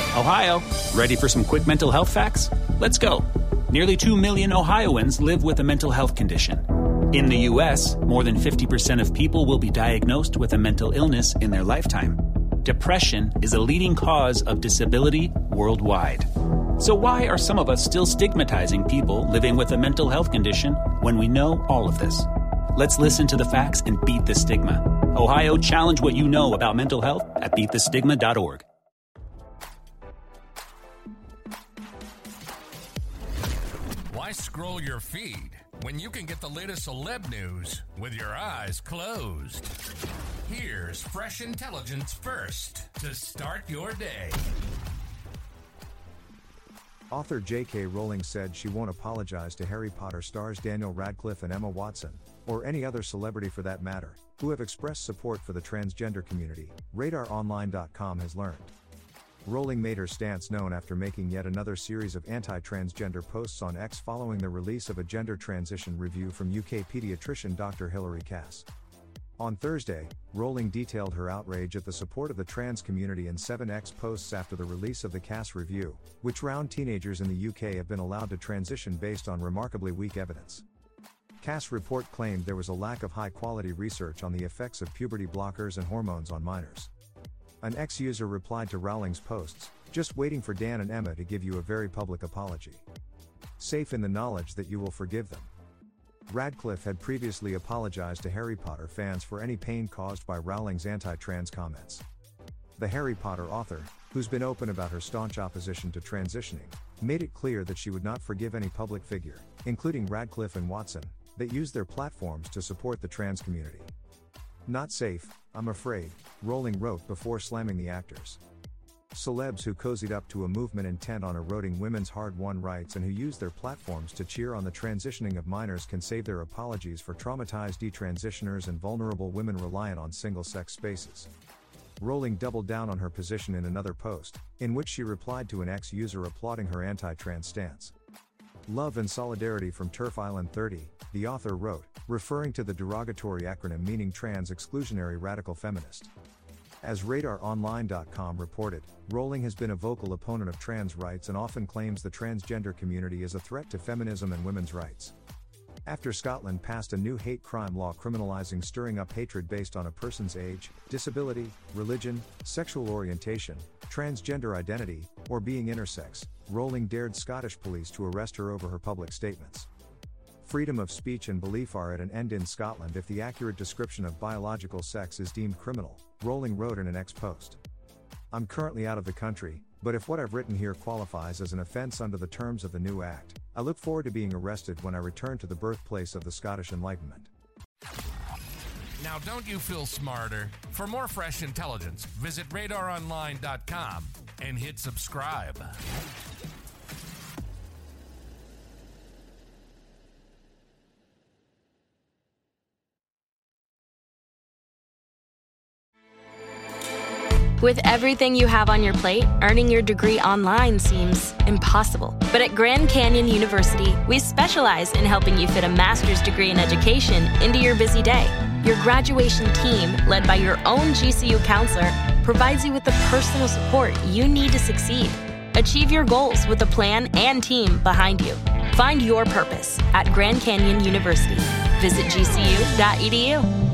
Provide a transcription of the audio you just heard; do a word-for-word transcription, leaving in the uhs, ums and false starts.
Ohio, ready for some quick mental health facts? Let's go. Nearly two million Ohioans live with a mental health condition. In the U S, more than fifty percent of people will be diagnosed with a mental illness in their lifetime. Depression is a leading cause of disability worldwide. So why are some of us still stigmatizing people living with a mental health condition when we know all of this? Let's listen to the facts and beat the stigma. Ohio, challenge what you know about mental health at beat the stigma dot org. Why scroll your feed when you can get the latest celeb news with your eyes closed? Here's fresh intelligence first to start your day. Author J K Rowling said she won't apologize to Harry Potter stars Daniel Radcliffe and Emma Watson, or any other celebrity for that matter, who have expressed support for the transgender community, radar online dot com has learned. Rowling made her stance known after making yet another series of anti-transgender posts on X following the release of a gender transition review from U K pediatrician Doctor Hilary Cass. On Thursday, Rowling detailed her outrage at the support of the trans community in seven X posts after the release of the Cass review, which round teenagers in the U K have been allowed to transition based on remarkably weak evidence. Cass' report claimed there was a lack of high-quality research on the effects of puberty blockers and hormones on minors. An X user replied to Rowling's posts, "Just waiting for Dan and Emma to give you a very public apology. Safe in the knowledge that you will forgive them." Radcliffe had previously apologized to Harry Potter fans for any pain caused by Rowling's anti-trans comments. The Harry Potter author, who's been open about her staunch opposition to transitioning, made it clear that she would not forgive any public figure, including Radcliffe and Watson, that used their platforms to support the trans community. "Not safe, I'm afraid," Rowling wrote before slamming the actors. Celebs who cozied up to a movement intent on eroding women's hard-won rights and who used their platforms to cheer on the transitioning of minors can save their apologies for traumatized detransitioners and vulnerable women reliant on single-sex spaces. Rowling doubled down on her position in another post, in which she replied to an X user applauding her anti-trans stance. "Love and solidarity from Turf Island thirty, the author wrote, referring to the derogatory acronym meaning trans exclusionary radical feminist. As radar online dot com reported, Rowling has been a vocal opponent of trans rights and often claims the transgender community is a threat to feminism and women's rights. After Scotland passed a new hate crime law criminalizing stirring up hatred based on a person's age, disability, religion, sexual orientation, transgender identity, or being intersex, Rowling dared Scottish police to arrest her over her public statements. Freedom of speech and belief are at an end in Scotland if the accurate description of biological sex is deemed criminal," Rowling wrote in an X post. "I'm currently out of the country, but if what I've written here qualifies as an offence under the terms of the new act, I look forward to being arrested when I return to the birthplace of the Scottish Enlightenment." Now don't you feel smarter? For more fresh intelligence, visit radar online dot com and hit subscribe. With everything you have on your plate, earning your degree online seems impossible. But at Grand Canyon University, we specialize in helping you fit a master's degree in education into your busy day. Your graduation team, led by your own G C U counselor, provides you with the personal support you need to succeed. Achieve your goals with a plan and team behind you. Find your purpose at Grand Canyon University. Visit G C U dot E D U.